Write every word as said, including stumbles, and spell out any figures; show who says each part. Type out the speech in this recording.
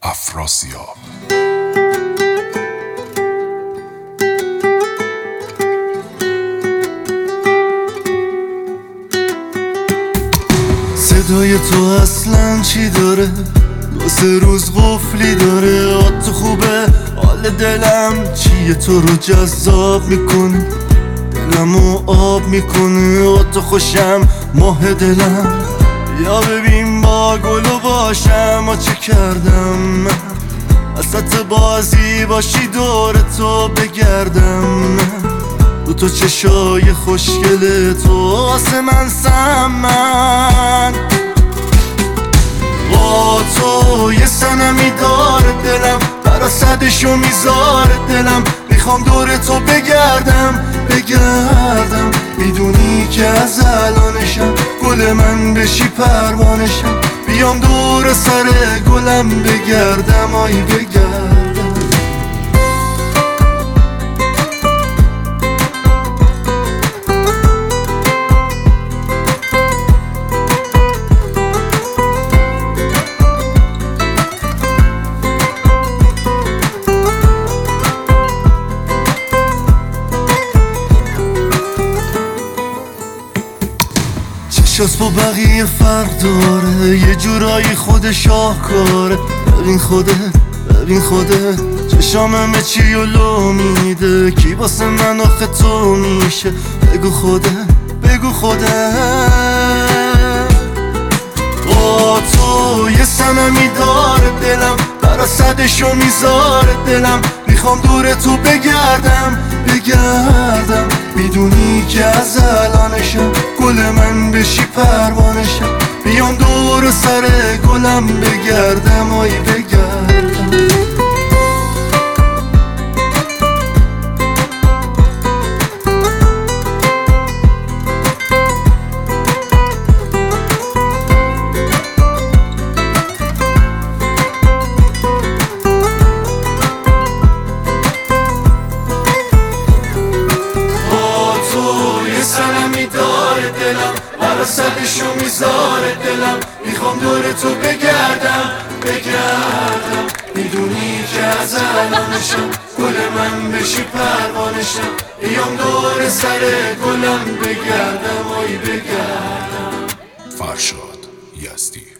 Speaker 1: افراسیاب.
Speaker 2: صدای تو اصلا چی داره؟ دو سه روز قفلی داره. آت خوبه حال دلم چیه تو رو جذاب میکنه، دلمو آب میکنه. آت خوشم ماه دلم، یا ببین با گلو باشم. ما چه کردم من وسط بازی باشی دور تو بگردم. دو تا چشای خوشگل تو واسه من سمن. با تو یه سنمی داره دلم، برا صدشو میذاره دلم. میخوام دور تو بگردم بگردم، میدونی که از الانشم گل من بشی پروانشم. بیام دور سر گلم بگردم، آی بگردم. چشاس با بقیه فرق داره، یه جورایی خود شاهکاره. ببین خودت ببین خودت، چشام همه چی و لو میده. کی واسه من آخه تو میشه؟ بگو خودت بگو خودت. با تو یه سنمی داره دلم، برا صدشو میذاره دلم. میخوام دور تو بگردم بگردم، میدونی که از الانشم گل من بشی پروانشم. بیام دور سر گلم بگردم، آی بگردم. برا صدشو میذاره دلم. میخوام دور تو بگردم بگردم، میدونی که از الانشم گل من بشی پروانشم. بیام دور سر گلم بگردم، آی بگردم.
Speaker 1: فرشاد یزدی.